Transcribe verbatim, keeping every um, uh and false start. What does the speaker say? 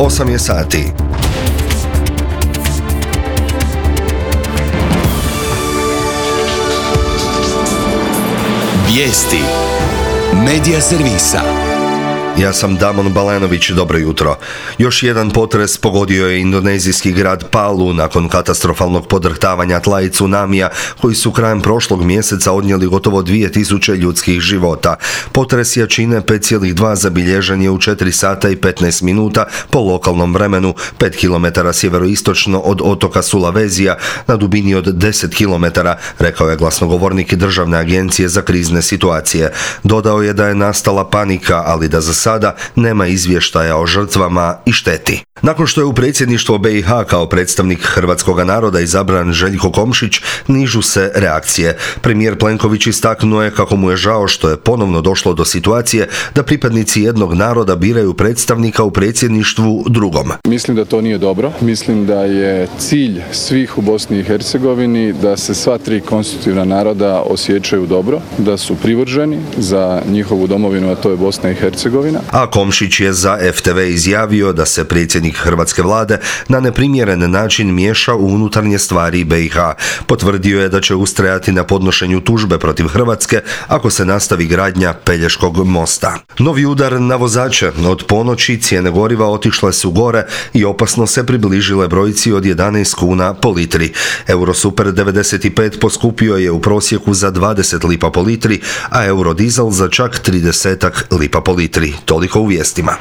osam je sati. Vijesti Medija servisa. Ja sam Damon Balenović, dobro jutro. Još jedan potres pogodio je indonezijski grad Palu nakon katastrofalnog podrhtavanja tla i tsunamija koji su krajem prošlog mjeseca odnijeli gotovo dvije tisuće ljudskih života. Potres jačine pet zarez dva zabilježen je u četiri sata i petnaest minuta po lokalnom vremenu, pet kilometara sjeveroistočno od otoka Sulavezija na dubini od deset kilometara, rekao je glasnogovornik Državne agencije za krizne situacije. Dodao je da je nastala panika, ali da za sada nema izvještaja o žrtvama i šteti. Nakon što je u predsjedništvo B i H kao predstavnik hrvatskog naroda izabran Željko Komšić, nižu se reakcije. Premijer Plenković istaknuo je kako mu je žao što je ponovno došlo do situacije da pripadnici jednog naroda biraju predstavnika u predsjedništvu drugom. Mislim da to nije dobro. Mislim da je cilj svih u Bosni i Hercegovini da se sva tri konstitutivna naroda osjećaju dobro, da su privrženi za njihovu domovinu, a to je Bosna i Hercegovina. A Komšić je za F T V izjavio da se predsjednik hrvatske vlade na neprimjeren način miješa u unutarnje stvari B i H. Potvrdio je da će ustrajati na podnošenju tužbe protiv Hrvatske ako se nastavi gradnja Pelješkog mosta. Novi udar na vozače. Od ponoći cijene goriva otišle su gore i opasno se približile brojci od jedanaest kuna po litri. Eurosuper devedeset pet poskupio je u prosjeku za dvadeset lipa po litri, a Eurodizel za čak trideset lipa po litri. Toliko u vijestima.